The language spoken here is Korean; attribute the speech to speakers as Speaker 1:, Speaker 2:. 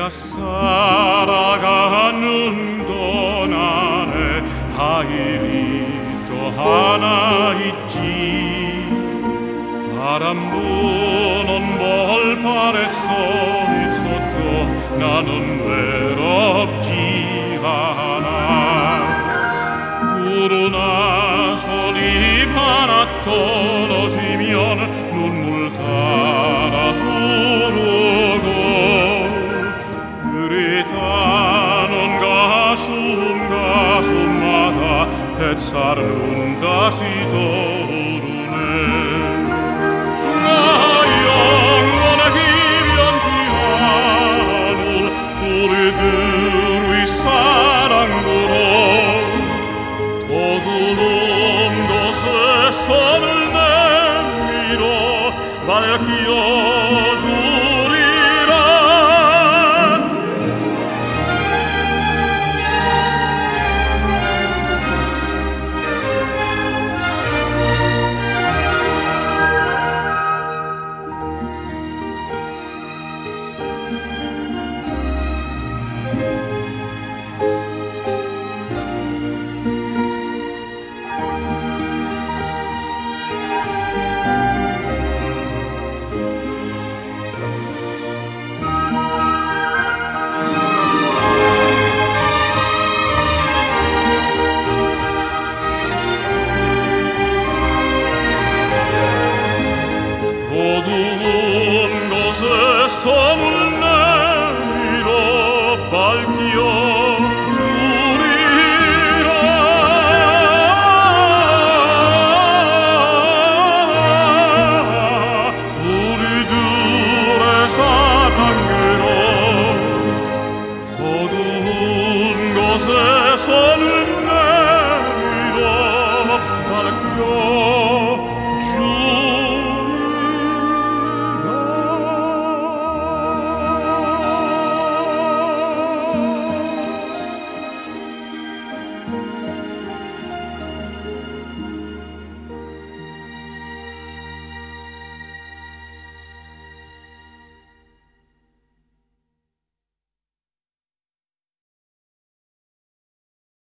Speaker 1: 살아가는 동안에 하일이 또 하나 있지. 바람 부는 벌판에서 있어도 나는 외롭지 않아. 구르나 소리 하나 떨어지면 눈물 따라 흐르고 흐릿하는 가슴마다 햇살은 다시 떠오르네. 나 영원하기 변치 않을 우리들의 사랑으로 어두운 곳에 손을 내밀어 밝혀주리라. 어두운 곳에 손을 내밀어 밝혀주리라. 우리들의 사랑으로 어두운 곳에 손을 내밀어 밝혀